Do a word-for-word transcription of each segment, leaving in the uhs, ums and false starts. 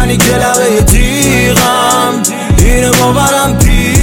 منی که لبه تیغم، اینه باورم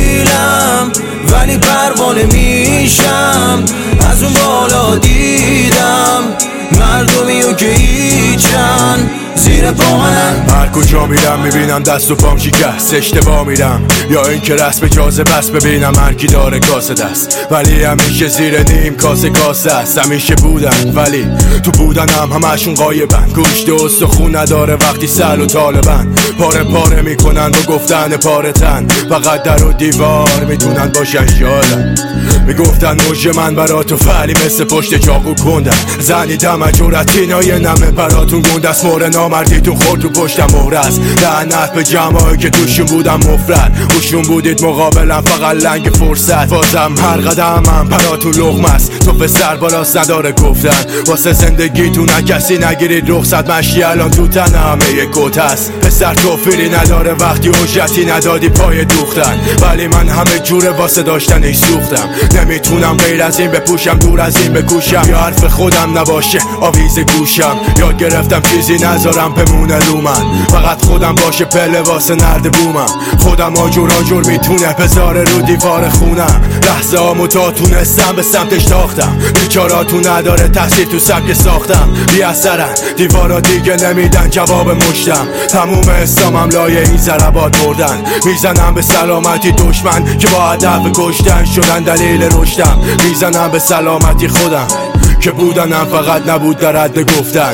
پیلم ولی پروانه میشم. از اون بالا دیدم مردمیو که هیچن زیر پا منن. هر کجا میرم میبینم دست و پام شکست، اشتباه میرم یا اینکه رسم جازه بس ببینم هر کی داره کاسه دست، ولی همیشه زیر نیم کاسه کاسه است. همیشه بودن ولی تو بودنم همشون غایبن، گوشت و استخون نداره وقتی سل و طالبن. پاره پاره میکنن و گفتن پاره تن، فقط در و دیوار میتونن باشن شالن. میگفتن موج من برا تو فعلی مثل پشت چاقو کندن، زنی دم جورتینای نمه براتون گندست. مور نامردیتون خورد تو پشتم مهرس، لعنت به جمعایی که توشون بودم مفرد. خوشون بودید مقابلم فقط لنگ فرصت، بازم هر قدمم براتون لقمه است. تو پسر بالاست نداره گفتن، واسه زندگیتون کسی نگیرید رخصت. مشی الان تو تن همه یک کت است. پسر توفیری نداره وقتی حجتی ندادی پای دوختن، ولی من همه جوره واسه داشتنش سوختم. نمیتونم غیر از این بپوشم، دور از این بکوشم، یا حرف خودم نباشه آویز گوشم. یاد گرفتم چیزی نذارم بمونه رو من، فقط خودم باشه پله واسه نرد بومم. خودم آجور آجور میتونه بذاره رو دیوار خونم. لحظه آمو تا تونستم به سمتش تاختم، بیچاراتون نداره تاثیر تو سبک ساختم. بی اثرن دیوارا دیگه نمیدن جواب مشتم، تموم اسلامم لایه این ضربات بردن. میزنم به سلامتی دشمن که با هدف کشتن شدن دلیل رشدم. میزنم به سلامتی خودم که بودنم فقط نبود در حد گفتن.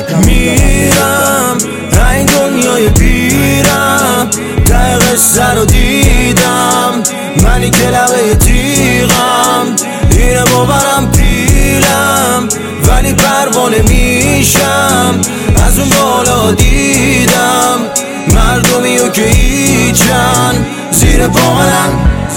میرم این دنیای پیرم، ته قصه رو دیدم منی که لبه تیغم، اینه باورم پیلم ولی پروانه میشم. از اون بالا دیدم مردمیو که هیچن زیر پا منن.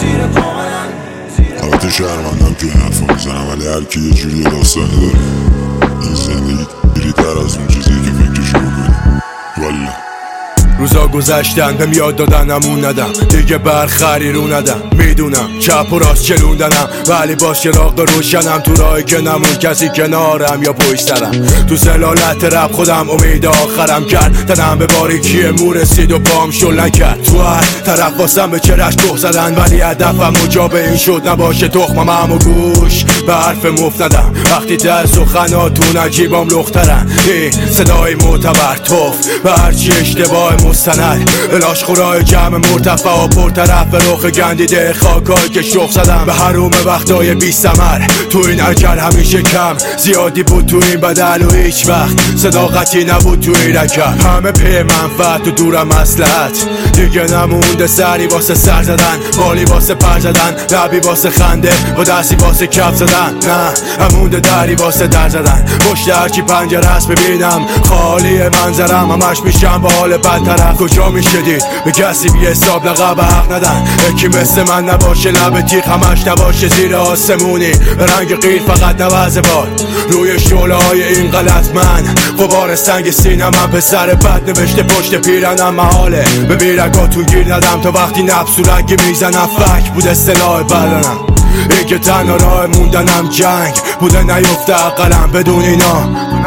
البته شهرمندم که این حرفا میزنم، ولی هر کی یه جوری داستانی داره. این زندگی بیری‌تر از اون چیزیه که فکرشو بکنی. والا روزا گذشتن بهم یاد دادن امون ندم، دیگه برخری رو ندم. میدونم چپ و راست چلوندنم، ولی با چراغ روشنم. تو راهی که نمون کسی کنارم یا پشت سرم. تو زلالت رب خودم امید آخرم کرد، تنم به باریکی مو رسید و پام شل نکرد. تو هر طرف واسم به چرش گوه زدن، ولی هدفم مجاب این شد نباشه تخمم و گوش به حرف مفت ندم. وقتی در سخناتون عجیبام لخترن، این صدای معتبر توف به هرچی اشتباه مستند. الاش خورای جمع مرتفع و پرطرف به رخ گندیده خاکایی که شخ زدم به حروم وقتای بی ثمر. تو این اجر همیشه کم زیادی بود، تو این بدل و هیچ وقت صداقتی نبود تو این رکب. همه پی منفعت و دورم مصلحت، دیگه نمونده سری واسه سر زدن، بالی واسه پر زدن، لبی واسه خنده و دستی واسه کف زدن. نه همونده دری واسه در زدن، پشت هرچی پنجره هست ببینم خالی منظرم. همش میشم با حال بدترم. کجا میشه دید به کسی بی حساب لقب حق ندن، یکی مثل من نباشه لب تیغ همش نباشه زیر آسمونی رنگ قیر فقط نوزه باد روی شعله های این غلط. من غبار سنگ سینم، من پسر بد نوشته پشت پیرنم. محاله به بیرکاتون گیر ندم تا وقتی نفس و رنگی میزنم. فک بود اصطلاح بدنم، این که تنها راه موندنم جنگ بوده نیفته عقلم. بدون اینا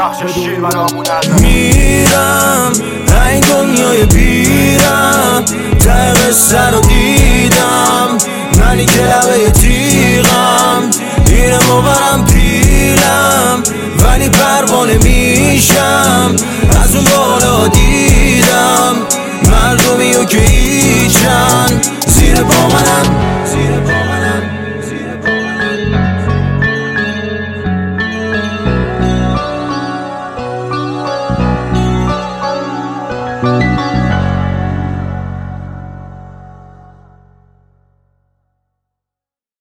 میرم این دنیای پیرم، ته قصه رو دیدم منی که لبه تیغم، اینه باورم پیلم ولی پروانه میشم. از اون بالا دیدم مردمیو که هیچن زیر پا منن.